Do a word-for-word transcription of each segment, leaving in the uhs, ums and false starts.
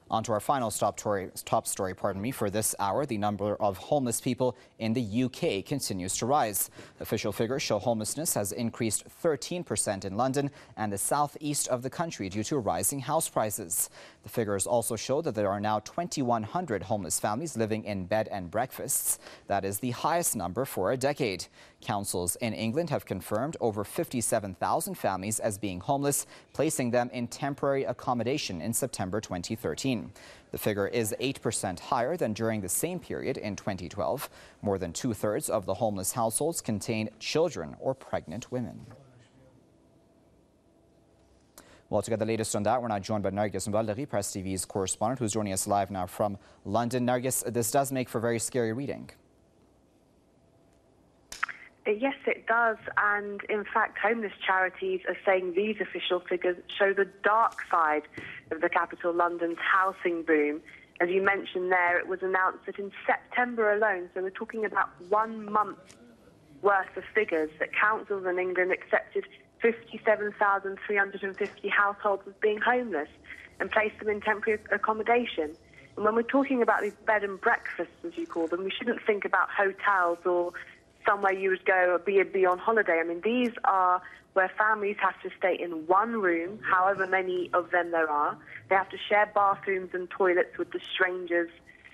On to our final top story, top story pardon me, for this hour. The number of homeless people in the U K continues to rise. Official figures show homelessness has increased thirteen percent in London and the southeast of the country due to rising house prices. The figures also show that there are now twenty-one hundred homeless families living in bed and breakfasts. That is the highest number for a decade. Councils in England have confirmed over fifty-seven thousand families as being homeless, placing them in temporary accommodation in September twenty thirteen. The figure is eight percent higher than during the same period in twenty twelve. More than two-thirds of the homeless households contain children or pregnant women. Well, to get the latest on that, we're now joined by Nargis Mbalaghi, Press T V's correspondent, who's joining us live now from London. Nargis, this does make for very scary reading. Yes, it does. And in fact, homeless charities are saying these official figures show the dark side of the capital London's housing boom. As you mentioned there, it was announced that in September alone, so we're talking about one month worth of figures, that councils in England accepted fifty-seven thousand three hundred fifty households as being homeless and placed them in temporary accommodation. And when we're talking about these bed and breakfasts, as you call them, we shouldn't think about hotels or somewhere you would go or B and B on holiday. I mean, these are where families have to stay in one room, however many of them there are. They have to share bathrooms and toilets with the strangers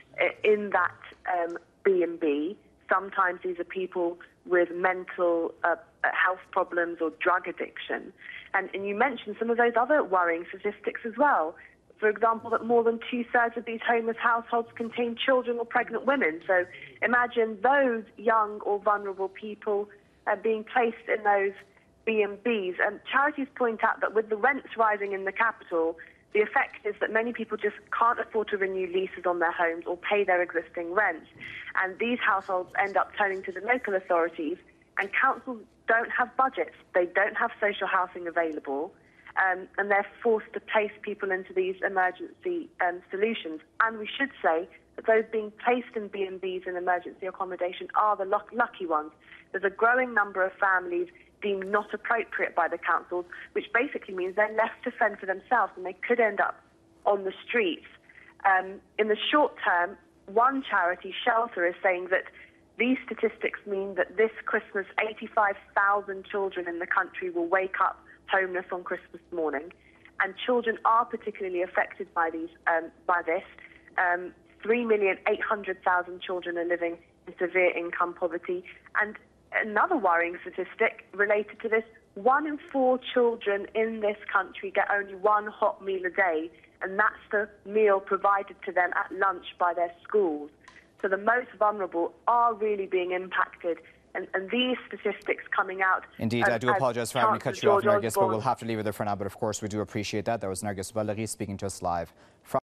in that um, B and B. Sometimes these are people with mental uh, health problems or drug addiction. And, and you mentioned some of those other worrying statistics as well. For example, that more than two-thirds of these homeless households contain children or pregnant women. So imagine those young or vulnerable people uh, being placed in those B and Bs. And charities point out that with the rents rising in the capital, the effect is that many people just can't afford to renew leases on their homes or pay their existing rents. And these households end up turning to the local authorities, and councils don't have budgets. They don't have social housing available. Um, and they're forced to place people into these emergency um, solutions. And we should say that those being placed in B and Bs and emergency accommodation are the luck lucky ones. There's a growing number of families deemed not appropriate by the councils, which basically means they're left to fend for themselves and they could end up on the streets. Um, in the short term, one charity, Shelter, is saying that these statistics mean that this Christmas, eighty-five thousand children in the country will wake up homeless on Christmas morning, and children are particularly affected by these um, by this. Um, Three million eight hundred thousand children are living in severe income poverty, and another worrying statistic related to this: one in four children in this country get only one hot meal a day, and that's the meal provided to them at lunch by their schools. So the most vulnerable are really being impacted. And, and these statistics coming out... Indeed, I do apologise for having to cut you off, Nargis, but we'll have to leave it there for now. But of course, we do appreciate that. That was Nargis Mbalaghi speaking to us live from